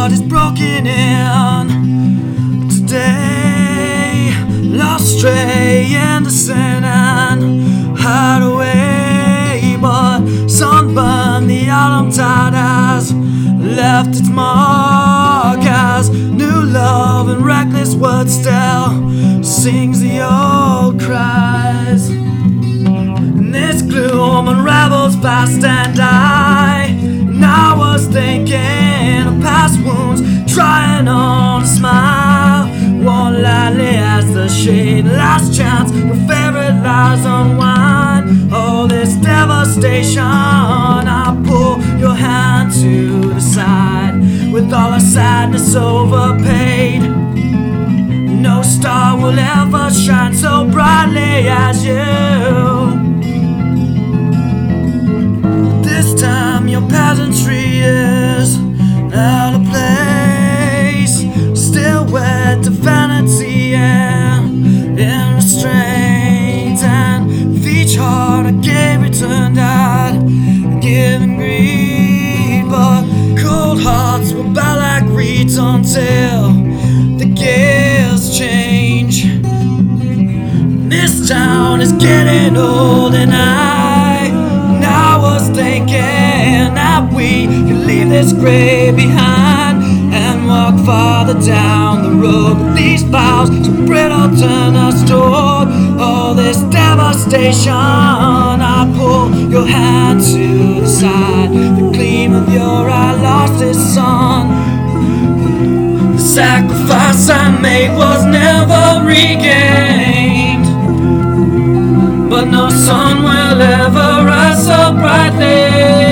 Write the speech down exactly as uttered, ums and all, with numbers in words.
heart is broken in today, lost stray in the sin and hide away. But sunburn, the autumn tide has left its mark as new love and reckless words still sings the old cries. And this gloom unravels fast, and I, and I was thinking of past wounds, trying on a smile, worn lightly as the shade. Last chance, your favorite lies unwind. Oh, this devastation, I pull your hand to the side, with all our sadness overpaid. No star will ever shine so brightly as you. This time your peasantry is out of place, still wed to vanity and in restraint. And with each heart I gave returned, I'd given greed, but cold hearts will bow like reeds until the gales change. This town is getting old, and I, and I was thinking that we could leave this grave behind and walk farther down the road. But these vows so brittle turn us toward all this devastation. I pull your hand to the side, the gleam of your eye lost its sun. The sacrifice I made was never regained, but no sun will ever rise so brightly